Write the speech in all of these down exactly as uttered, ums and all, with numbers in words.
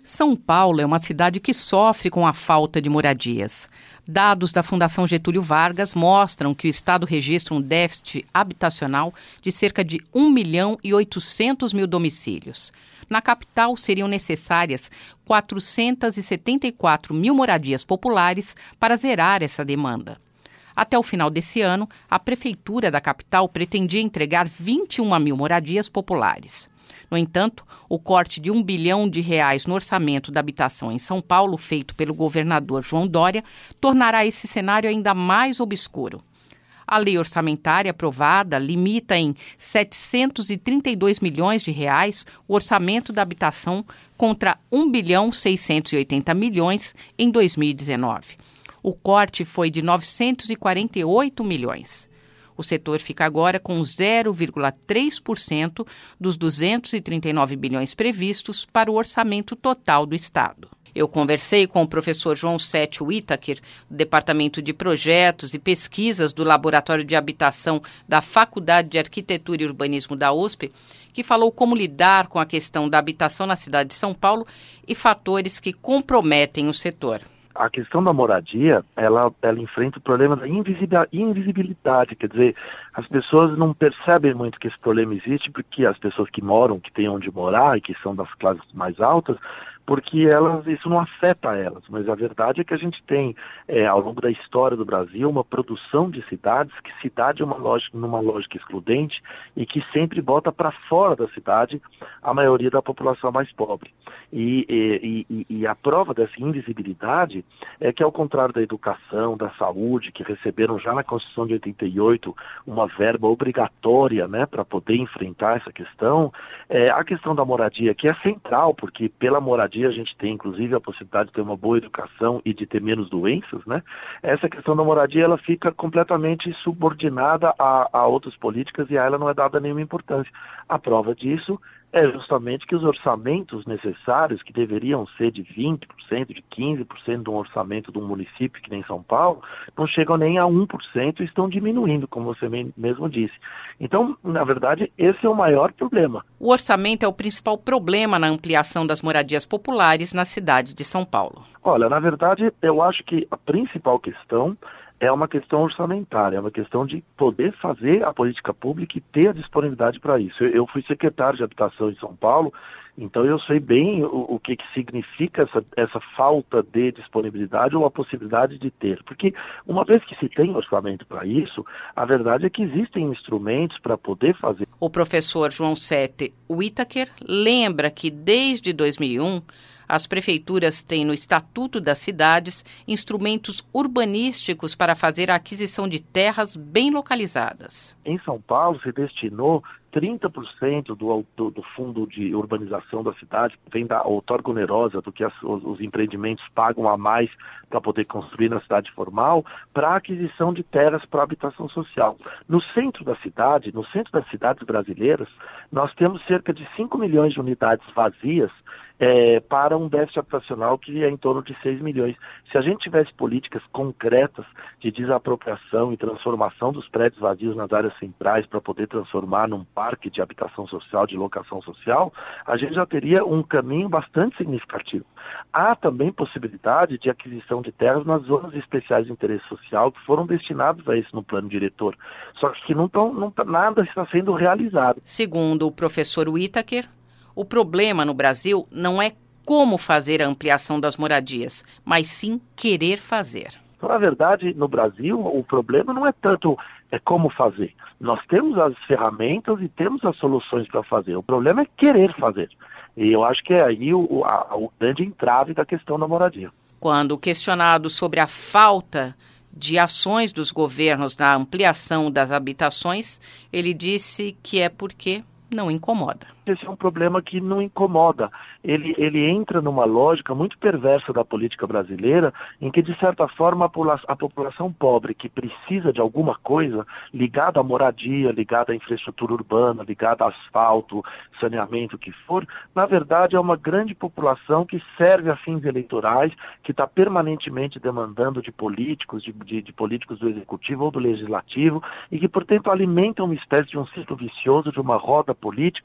São Paulo é uma cidade que sofre com a falta de moradias. Dados da Fundação Getúlio Vargas mostram que o estado registra um déficit habitacional de cerca de um milhão e oitocentos mil domicílios. Na capital, seriam necessárias quatrocentos e setenta e quatro mil moradias populares para zerar essa demanda. Até o final desse ano, a Prefeitura da capital pretendia entregar vinte e uma mil moradias populares. No entanto, o corte de um bilhão de reais no orçamento da habitação em São Paulo, feito pelo governador João Dória, tornará esse cenário ainda mais obscuro. A lei orçamentária aprovada limita em setecentos e trinta e dois milhões de reais o orçamento da habitação contra um bilhão seiscentos e oitenta milhões em dois mil e dezenove. O corte foi de novecentos e quarenta e oito milhões. O setor fica agora com zero vírgula três por cento dos duzentos e trinta e nove bilhões previstos para o orçamento total do Estado. Eu conversei com o professor João Sete Whittaker, do Departamento de Projetos e Pesquisas do Laboratório de Habitação da Faculdade de Arquitetura e Urbanismo da U S P, que falou como lidar com a questão da habitação na cidade de São Paulo e fatores que comprometem o setor. A questão da moradia, ela, ela enfrenta o problema da invisibilidade, quer dizer, as pessoas não percebem muito que esse problema existe, porque as pessoas que moram, que têm onde morar e que são das classes mais altas, porque elas, isso não afeta elas, mas a verdade é que a gente tem, é, ao longo da história do Brasil, uma produção de cidades, que cidade é uma lógica, numa lógica excludente e que sempre bota para fora da cidade a maioria da população mais pobre. E, e, e, e a prova dessa invisibilidade é que, ao contrário da educação, da saúde, que receberam já na Constituição de oitenta e oito uma verba obrigatória, né, para poder enfrentar essa questão, é, a questão da moradia, que é central, porque pela moradia a gente tem, inclusive, a possibilidade de ter uma boa educação e de ter menos doenças, né? Essa questão da moradia, ela fica completamente subordinada a, a outras políticas e a ela não é dada nenhuma importância. A prova disso é justamente que os orçamentos necessários, que deveriam ser de vinte por cento, de quinze por cento de um orçamento de um município que nem São Paulo, não chegam nem a um por cento e estão diminuindo, como você mesmo disse. Então, na verdade, esse é o maior problema. O orçamento é o principal problema na ampliação das moradias populares na cidade de São Paulo. Olha, na verdade, eu acho que a principal questão é uma questão orçamentária, é uma questão de poder fazer a política pública e ter a disponibilidade para isso. Eu, eu fui secretário de Habitação em São Paulo, então eu sei bem o, o que, que significa essa, essa falta de disponibilidade ou a possibilidade de ter. Porque uma vez que se tem orçamento para isso, a verdade é que existem instrumentos para poder fazer. O professor João Sete Whittaker lembra que desde dois mil e um, as prefeituras têm no Estatuto das Cidades instrumentos urbanísticos para fazer a aquisição de terras bem localizadas. Em São Paulo se destinou trinta por cento do, do, do fundo de urbanização da cidade, vem da outorga onerosa do que as, os, os empreendimentos pagam a mais para poder construir na cidade formal, para a aquisição de terras para habitação social. No centro da cidade, no centro das cidades brasileiras, nós temos cerca de cinco milhões de unidades vazias, É, para um déficit habitacional que é em torno de seis milhões. Se a gente tivesse políticas concretas de desapropriação e transformação dos prédios vazios nas áreas centrais para poder transformar num parque de habitação social, de locação social, a gente já teria um caminho bastante significativo. Há também possibilidade de aquisição de terras nas zonas especiais de interesse social que foram destinadas a isso no plano diretor. Só que não tão, não tá, nada está sendo realizado. Segundo o professor Whittaker, o problema no Brasil não é como fazer a ampliação das moradias, mas sim querer fazer. Então, na verdade, no Brasil, o problema não é tanto é como fazer. Nós temos as ferramentas e temos as soluções para fazer. O problema é querer fazer. E eu acho que é aí o, a, o grande entrave da questão da moradia. Quando questionado sobre a falta de ações dos governos na ampliação das habitações, ele disse que é porque não incomoda. Esse é um problema que não incomoda. Ele, ele entra numa lógica muito perversa da política brasileira, em que, de certa forma, a, popula- a população pobre que precisa de alguma coisa ligada à moradia, ligada à infraestrutura urbana, ligada a asfalto, saneamento, o que for, na verdade é uma grande população que serve a fins eleitorais, que está permanentemente demandando de políticos, de, de, de políticos do executivo ou do legislativo, e que, portanto, alimenta uma espécie de um ciclo vicioso, de uma roda política,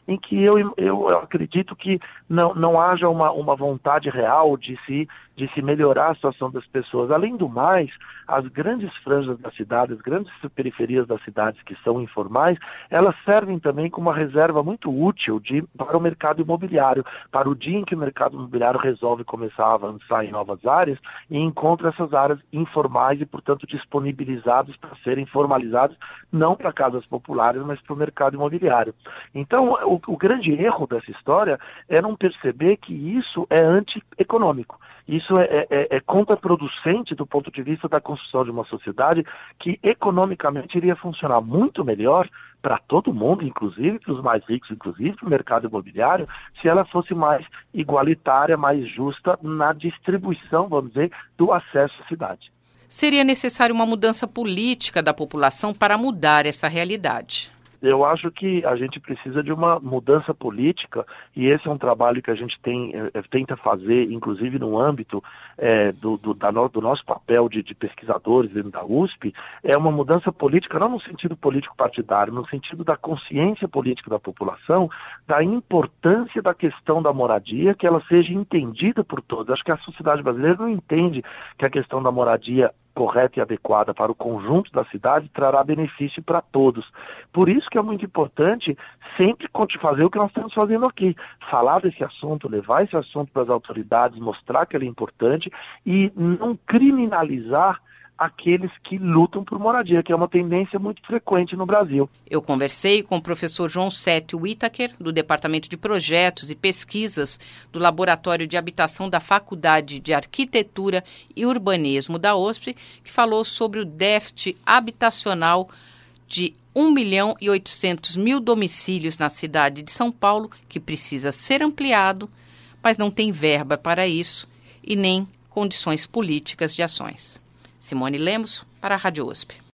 em que eu, eu, eu acredito que não, não haja uma, uma vontade real de se, de se melhorar a situação das pessoas. Além do mais, as grandes franjas da cidade, as grandes periferias das cidades que são informais, elas servem também como uma reserva muito útil de, para o mercado imobiliário, para o dia em que o mercado imobiliário resolve começar a avançar em novas áreas e encontra essas áreas informais e, portanto, disponibilizadas para serem formalizadas, não para casas populares, mas para o mercado imobiliário. Então, o, o grande erro dessa história é não perceber que isso é antieconômico. Isso é, é, é contraproducente do ponto de vista da construção de uma sociedade que economicamente iria funcionar muito melhor para todo mundo, inclusive para os mais ricos, inclusive para o mercado imobiliário, se ela fosse mais igualitária, mais justa na distribuição, vamos dizer, do acesso à cidade. Seria necessária uma mudança política da população para mudar essa realidade. Eu acho que a gente precisa de uma mudança política e esse é um trabalho que a gente tem, é, tenta fazer, inclusive no âmbito é, do, do, da no, do nosso papel de, de pesquisadores dentro da U S P, é uma mudança política não no sentido político partidário, no sentido da consciência política da população, da importância da questão da moradia, que ela seja entendida por todos. Acho que a sociedade brasileira não entende que a questão da moradia correta e adequada para o conjunto da cidade trará benefício para todos. Por isso que é muito importante sempre fazer o que nós estamos fazendo aqui, falar desse assunto, levar esse assunto para as autoridades, mostrar que ele é importante e não criminalizar aqueles que lutam por moradia, que é uma tendência muito frequente no Brasil. Eu conversei com o professor João Sete Whittaker, do Departamento de Projetos e Pesquisas do Laboratório de Habitação da Faculdade de Arquitetura e Urbanismo da U S P, que falou sobre o déficit habitacional de um milhão e oitocentos mil domicílios na cidade de São Paulo, que precisa ser ampliado, mas não tem verba para isso e nem condições políticas de ações. Simone Lemos, para a Rádio U S P.